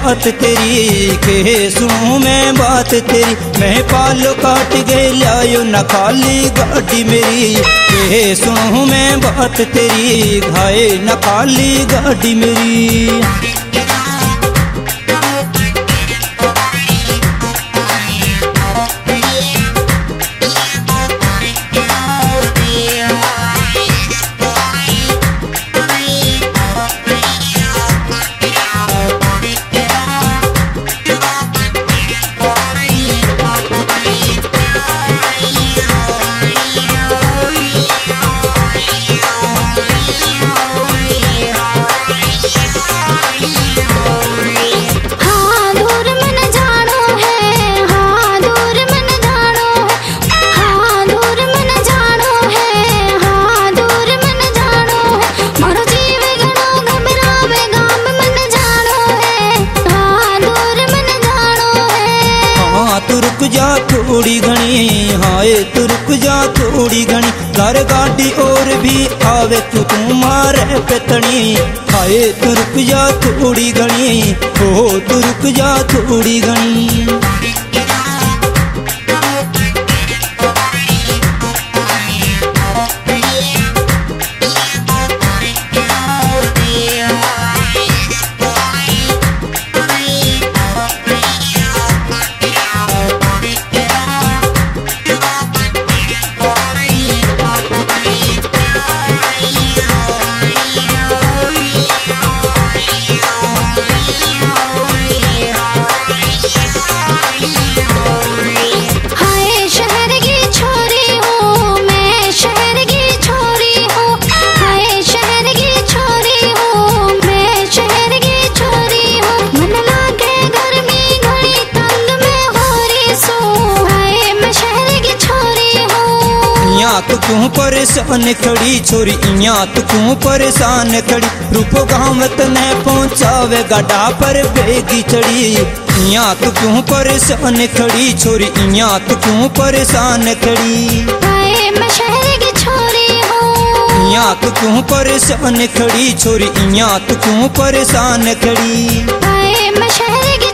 बात तेरी, के सुनूं मैं बात तेरी। मैं पालो काट गए लायो न खाली गाड़ी मेरी, के सुनूं मैं बात तेरी, घाए न खाली गाड़ी मेरी। जा थोड़ी घनी, हाय तू रुक जा थोड़ी घनी। घर गाड़ी और भी आवे तू मारे पेतनी, हाय तू रुक जा थोड़ी घनी, हो तू रुक जा थोड़ी घनी। तू क्यों परेशान खड़ी छोरी, इयां तू क्यों परेशान खड़ी। रूपो गाँव तने पहुँचावे गाड़ा पर बेगी चढ़ी, इयां तू क्यों परेशान खड़ी छोरी, इयां तू क्यों परेशान खड़ी। मैं शहर की छोरी हूँ, इयां तू क्यों परेशान खड़ी छोरी, इयां तू क्यों परेशान खड़ी। मैं शहर की